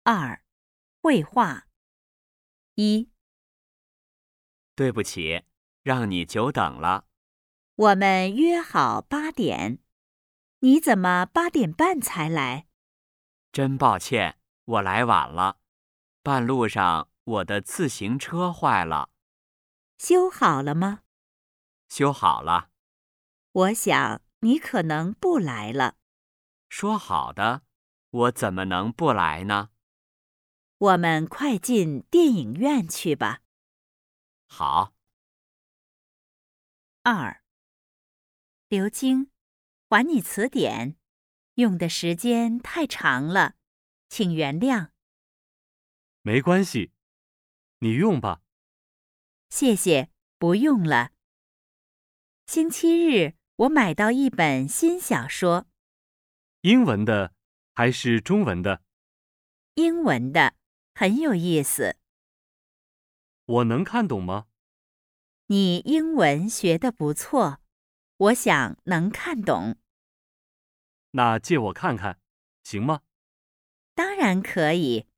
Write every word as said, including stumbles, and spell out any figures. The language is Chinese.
二、绘画。一、 对不起，让你久等了。 我们约好八点，你怎么八点半才来？ 真抱歉，我来晚了。半路上我的自行车坏了。 修好了吗？ 修好了。 我想你可能不来了。 说好的，我怎么能不来呢？ 我们快进电影院去吧。 好。 二、刘晶，还你词典，用的时间太长了，请原谅。 没关系，你用吧。 谢谢，不用了。星期日我买到一本新小说， 英文的还是中文的？ 英文的，很有意思。 我能看懂吗？ 你英文学得不错，我想能看懂。 那借我看看，行吗？ 当然可以。